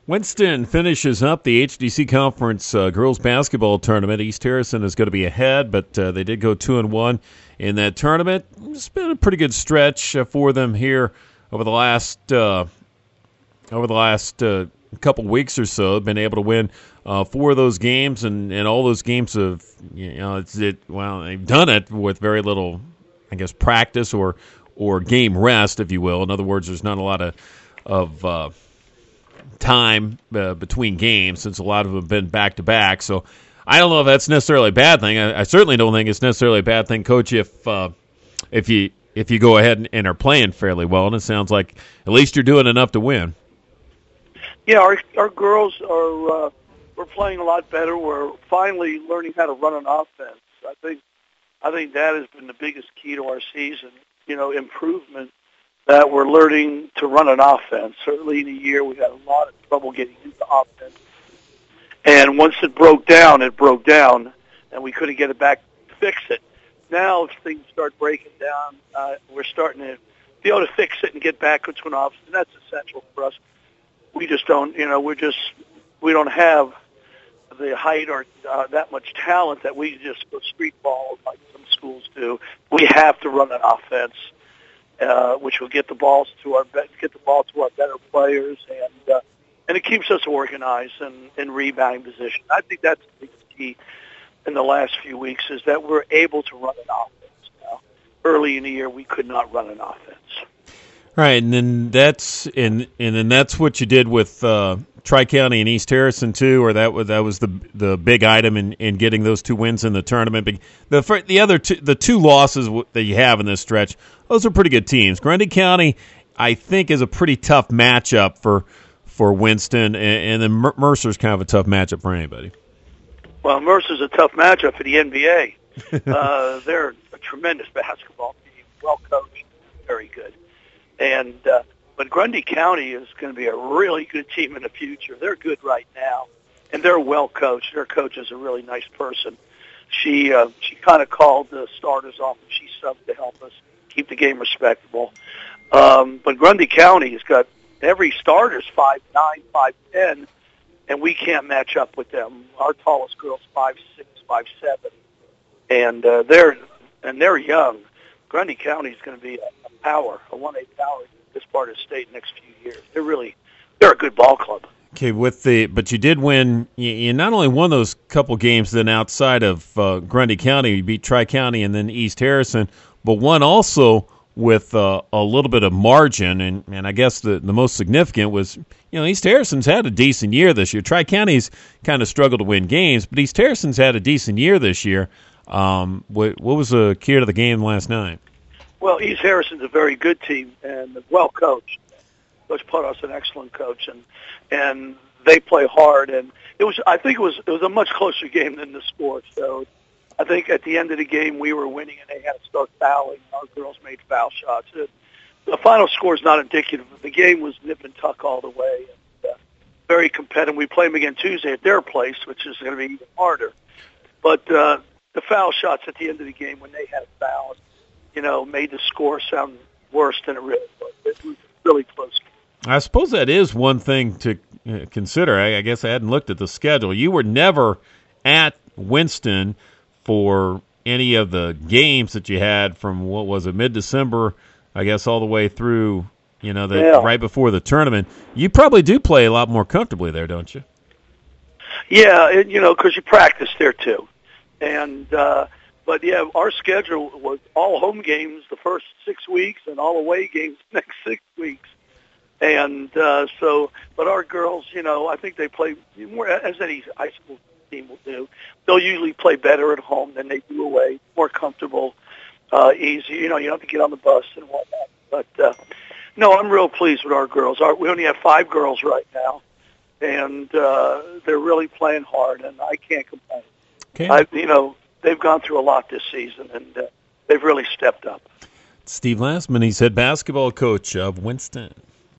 Winston finishes up the HDC Conference girls basketball tournament. East Harrison is going to be ahead, but they did go 2-1 in that tournament. It's been a pretty good stretch for them here over the last couple weeks or so. Been able to win 4 of those games, and all those games have they've done it with very little, I guess, practice or game rest, if you will. In other words, there's not a lot of time between games, since a lot of them have been back-to-back. So I don't know if that's necessarily a bad thing. I certainly don't think it's necessarily a bad thing, Coach, if you go ahead and are playing fairly well, and it sounds like at least you're doing enough to win. Yeah, our girls are we're playing a lot better. We're finally learning how to run an offense. I think that has been the biggest key to our season, improvement, that we're learning to run an offense. Certainly in a year we had a lot of trouble getting into offense. And once it broke down, and we couldn't get it back to fix it. Now if things start breaking down, we're starting to be able to fix it and get back into an offense, and that's essential for us. We just don't, we don't have the height or that much talent that we just go street ball like some schools do. We have to run an offense, which will get the ball to our better players, and it keeps us organized and in rebounding position. I think that's the biggest key in the last few weeks, is that we're able to run an offense now. Early in the year, we could not run an offense. Right, and then that's what you did with Tri-County and East Harrison too, or that was the big item in getting those 2 wins in the tournament. The two losses that you have in this stretch, those are pretty good teams. Grundy County, I think, is a pretty tough matchup for Winston, and then Mercer's kind of a tough matchup for anybody. Well, Mercer's a tough matchup for the NBA. They're a tremendous basketball team, well coached, very good. But Grundy County is going to be a really good team in the future. They're good right now, and they're well coached. Their coach is a really nice person. She kind of called the starters off, and she subbed to help us keep the game respectable. But Grundy County has got every starter's 5'9", 5'10", and we can't match up with them. Our tallest girl's 5'6", 5'7", and they're young. Grundy County is going to be a power, a 1A power in this part of the state next few years. They're a good ball club. Okay, but you did win. You not only won those couple games, then outside of Grundy County, you beat Tri-County and then East Harrison, but one also with a little bit of margin, and I guess the most significant was, East Harrison's had a decent year this year. Tri-County's kind of struggled to win games, but East Harrison's had a decent year this year. What was the key to the game last night? Well, East Harrison's a very good team and well coached. Coach Potos, an excellent coach, and they play hard. And I think it was a much closer game than the score. So I think at the end of the game we were winning, and they had to start fouling. Our girls made foul shots. The final score is not indicative. The game was nip and tuck all the way, and very competitive. We play them again Tuesday at their place, which is going to be even harder. But the foul shots at the end of the game, when they had a foul, made the score sound worse than it really was. It was really close. I suppose that is one thing to consider. I guess I hadn't looked at the schedule. You were never at Winston for any of the games that you had from, what was it, mid-December, I guess, all the way through, right before the tournament. You probably do play a lot more comfortably there, don't you? Yeah, because you practice there too. But yeah, our schedule was all home games the first 6 weeks and all away games the next 6 weeks. And but our girls, I think they play more, as any high school team will do. They'll usually play better at home than they do away, more comfortable, easy. You don't have to get on the bus and whatnot. But no, I'm real pleased with our girls. We only have 5 girls right now, and they're really playing hard, and I can't complain. Okay. They've gone through a lot this season, and they've really stepped up. Steve Lastman, he's head basketball coach of Winston.